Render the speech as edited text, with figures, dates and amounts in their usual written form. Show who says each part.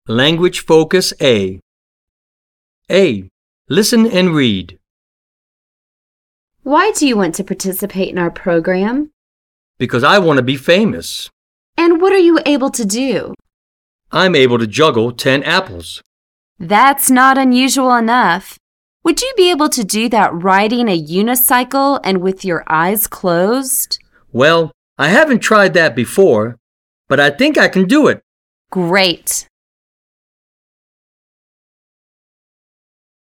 Speaker 1: Language Focus A. A. Listen and read.
Speaker 2: Why do you want to participate in our program?
Speaker 1: Because I want to be famous.
Speaker 2: And what are you able to do?
Speaker 1: I'm able to juggle 10 apples.
Speaker 2: That's not unusual enough. Would you be able to do that riding a unicycle and with your eyes closed?
Speaker 1: Well, I haven't tried that before, but I think I can do it.
Speaker 2: Great.